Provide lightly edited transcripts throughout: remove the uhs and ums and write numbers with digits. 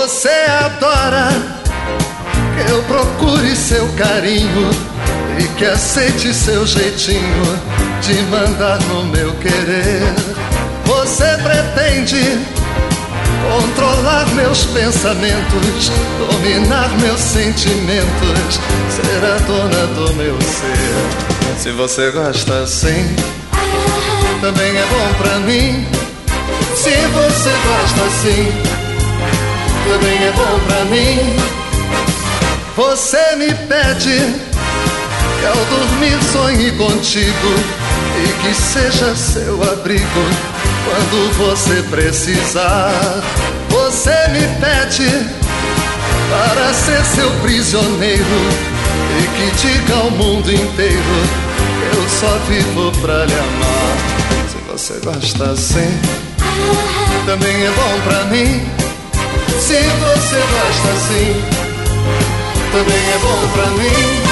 Você adora que eu procure seu carinho e que aceite seu jeitinho de mandar no meu querer. Você pretende controlar meus pensamentos, dominar meus sentimentos, ser a dona do meu ser. Se você gosta assim, também é bom pra mim. Se você gosta assim, também é bom pra mim. Você me pede que ao dormir sonhe contigo e que seja seu abrigo quando você precisar. Você me pede para ser seu prisioneiro e que diga ao mundo inteiro que eu só vivo pra lhe amar. Se você gosta assim, também é bom pra mim. Se você gosta assim, também é bom pra mim.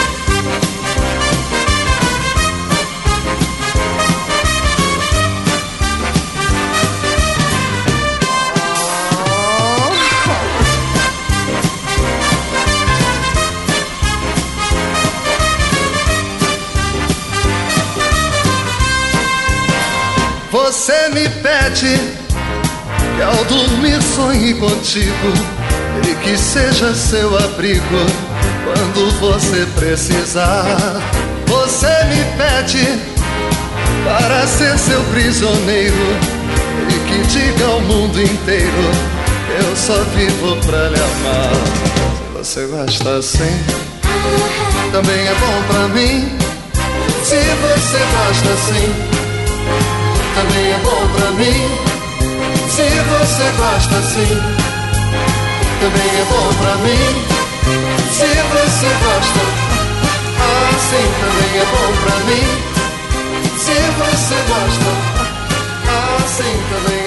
Você me pede que ao dormir sonhe contigo e que seja seu abrigo quando você precisar. Você me pede para ser seu prisioneiro e que diga ao mundo inteiro que eu só vivo pra lhe amar. Se você gosta assim, também é bom pra mim. Se você gosta assim, também é bom pra mim. Se você gosta assim, também é bom pra mim. Se você gosta assim, também é bom pra mim. Se você gosta assim, também